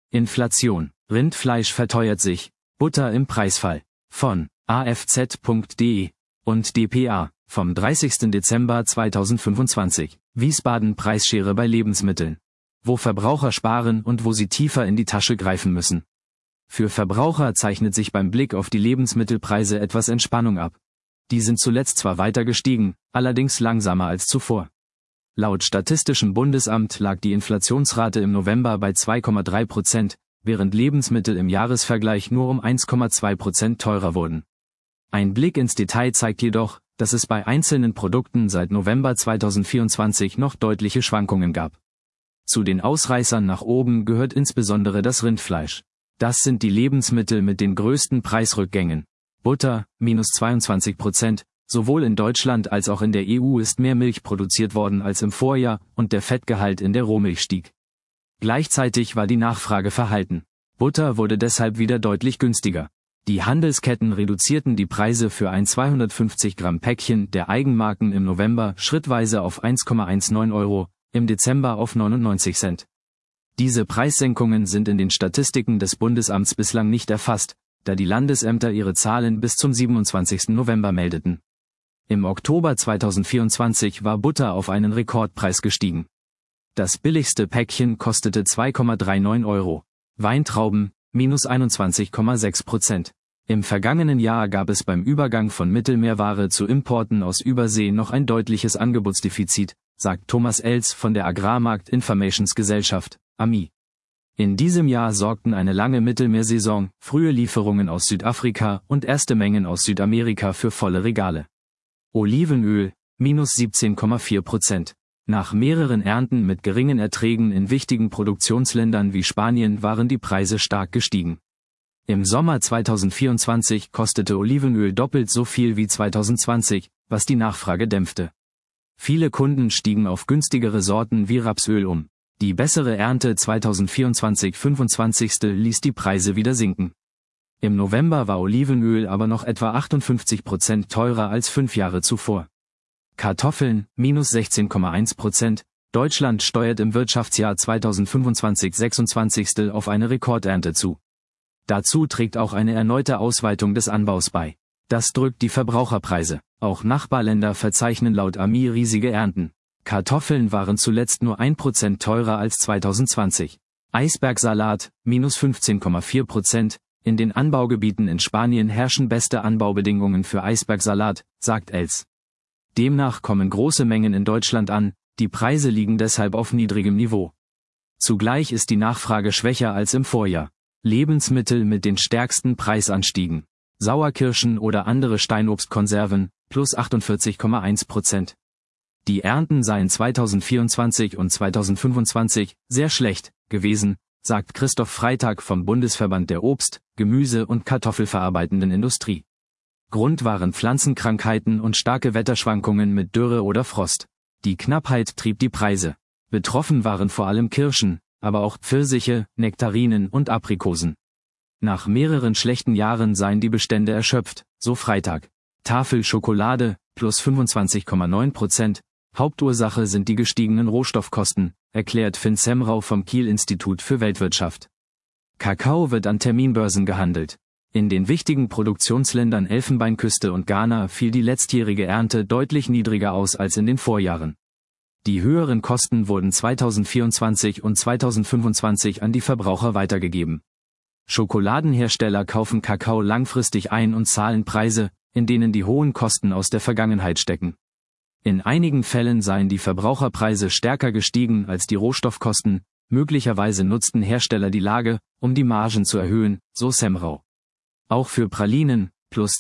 Inflation, Rindfleisch verteuert sich, Butter im Preisfall. Von afz.de und dpa vom 30. Dezember 2025. Wiesbaden Preisschere bei Lebensmitteln. Wo Verbraucher sparen und wo sie tiefer in die Tasche greifen müssen. Für Verbraucher zeichnet sich beim Blick auf die Lebensmittelpreise etwas Entspannung ab. Die sind zuletzt zwar weiter gestiegen, allerdings langsamer als zuvor. Laut Statistischem Bundesamt lag die Inflationsrate im November bei 2,3%, während Lebensmittel im Jahresvergleich nur um 1,2% teurer wurden. Ein Blick ins Detail zeigt jedoch, dass es bei einzelnen Produkten seit November 2024 noch deutliche Schwankungen gab. Zu den Ausreißern nach oben gehört insbesondere das Rindfleisch. Das sind die Lebensmittel mit den größten Preisrückgängen. Butter, -22%, sowohl in Deutschland als auch in der EU ist mehr Milch produziert worden als im Vorjahr und der Fettgehalt in der Rohmilch stieg. Gleichzeitig war die Nachfrage verhalten. Butter wurde deshalb wieder deutlich günstiger. Die Handelsketten reduzierten die Preise für ein 250 Gramm Päckchen der Eigenmarken im November schrittweise auf 1,19 Euro, im Dezember auf 99 Cent. Diese Preissenkungen sind in den Statistiken des Bundesamts bislang nicht erfasst, da die Landesämter ihre Zahlen bis zum 27. November meldeten. Im Oktober 2024 war Butter auf einen Rekordpreis gestiegen. Das billigste Päckchen kostete 2,39 Euro. Weintrauben, -21,6%. Im vergangenen Jahr gab es beim Übergang von Mittelmeerware zu Importen aus Übersee noch ein deutliches Angebotsdefizit, sagt Thomas Els von der Agrarmarkt Informations Gesellschaft, AMI. In diesem Jahr sorgten eine lange Mittelmeersaison, frühe Lieferungen aus Südafrika und erste Mengen aus Südamerika für volle Regale. Olivenöl, -17,4%. Nach mehreren Ernten mit geringen Erträgen in wichtigen Produktionsländern wie Spanien waren die Preise stark gestiegen. Im Sommer 2024 kostete Olivenöl doppelt so viel wie 2020, was die Nachfrage dämpfte. Viele Kunden stiegen auf günstigere Sorten wie Rapsöl um. Die bessere Ernte 2024/25 ließ die Preise wieder sinken. Im November war Olivenöl aber noch etwa 58% teurer als 5 Jahre zuvor. Kartoffeln, -16,1%. Deutschland steuert im Wirtschaftsjahr 2025/26 auf eine Rekordernte zu. Dazu trägt auch eine erneute Ausweitung des Anbaus bei. Das drückt die Verbraucherpreise. Auch Nachbarländer verzeichnen laut AMI riesige Ernten. Kartoffeln waren zuletzt nur 1% teurer als 2020. Eisbergsalat, -15,4%. In den Anbaugebieten in Spanien herrschen beste Anbaubedingungen für Eisbergsalat, sagt Els. Demnach kommen große Mengen in Deutschland an, die Preise liegen deshalb auf niedrigem Niveau. Zugleich ist die Nachfrage schwächer als im Vorjahr. Lebensmittel mit den stärksten Preisanstiegen. Sauerkirschen oder andere Steinobstkonserven, +48,1%. Die Ernten seien 2024 und 2025 sehr schlecht gewesen, sagt Christoph Freitag vom Bundesverband der Obst-, Gemüse- und Kartoffelverarbeitenden Industrie. Grund waren Pflanzenkrankheiten und starke Wetterschwankungen mit Dürre oder Frost. Die Knappheit trieb die Preise. Betroffen waren vor allem Kirschen, aber auch Pfirsiche, Nektarinen und Aprikosen. Nach mehreren schlechten Jahren seien die Bestände erschöpft, so Freitag. Tafel Schokolade, +25,9%. Hauptursache sind die gestiegenen Rohstoffkosten, erklärt Finn Semrau vom Kiel-Institut für Weltwirtschaft. Kakao wird an Terminbörsen gehandelt. In den wichtigen Produktionsländern Elfenbeinküste und Ghana fiel die letztjährige Ernte deutlich niedriger aus als in den Vorjahren. Die höheren Kosten wurden 2024 und 2025 an die Verbraucher weitergegeben. Schokoladenhersteller kaufen Kakao langfristig ein und zahlen Preise, in denen die hohen Kosten aus der Vergangenheit stecken. In einigen Fällen seien die Verbraucherpreise stärker gestiegen als die Rohstoffkosten, möglicherweise nutzten Hersteller die Lage, um die Margen zu erhöhen, so Semrau. Auch für Pralinen,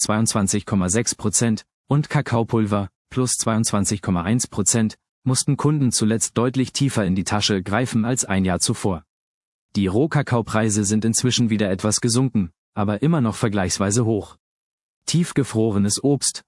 +22,6%, und Kakaopulver, +22,1%, mussten Kunden zuletzt deutlich tiefer in die Tasche greifen als ein Jahr zuvor. Die Rohkakaopreise sind inzwischen wieder etwas gesunken, aber immer noch vergleichsweise hoch. Tiefgefrorenes Obst,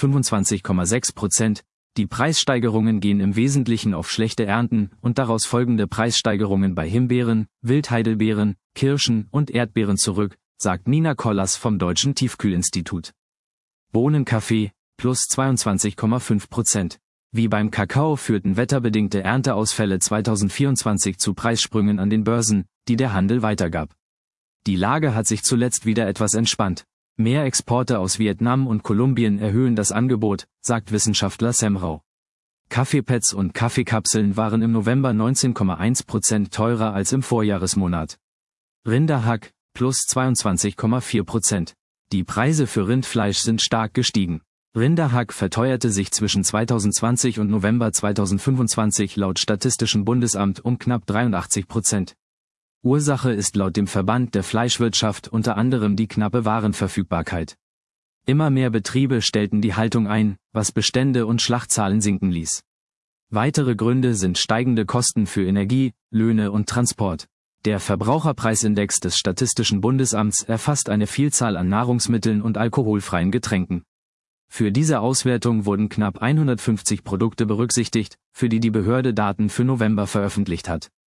+25,6%, die Preissteigerungen gehen im Wesentlichen auf schlechte Ernten und daraus folgende Preissteigerungen bei Himbeeren, Wildheidelbeeren, Kirschen und Erdbeeren zurück, sagt Nina Kollas vom Deutschen Tiefkühlinstitut. Bohnenkaffee, +22,5%. Wie beim Kakao führten wetterbedingte Ernteausfälle 2024 zu Preissprüngen an den Börsen, die der Handel weitergab. Die Lage hat sich zuletzt wieder etwas entspannt. Mehr Exporte aus Vietnam und Kolumbien erhöhen das Angebot, sagt Wissenschaftler Sam Rau. Kaffeepads und Kaffeekapseln waren im November 19,1% teurer als im Vorjahresmonat. Rinderhack, plus 22,4%. Die Preise für Rindfleisch sind stark gestiegen. Rinderhack verteuerte sich zwischen 2020 und November 2025 laut Statistischem Bundesamt um knapp 83%. Ursache ist laut dem Verband der Fleischwirtschaft unter anderem die knappe Warenverfügbarkeit. Immer mehr Betriebe stellten die Haltung ein, was Bestände und Schlachtzahlen sinken ließ. Weitere Gründe sind steigende Kosten für Energie, Löhne und Transport. Der Verbraucherpreisindex des Statistischen Bundesamts erfasst eine Vielzahl an Nahrungsmitteln und alkoholfreien Getränken. Für diese Auswertung wurden knapp 150 Produkte berücksichtigt, für die die Behörde Daten für November veröffentlicht hat.